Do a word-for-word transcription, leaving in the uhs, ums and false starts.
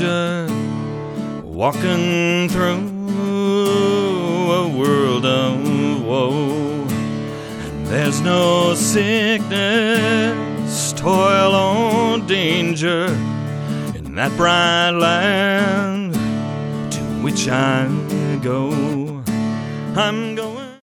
stranger walking through a world of woe. And there's no sickness, toil, or danger in that bright land to which I go. I'm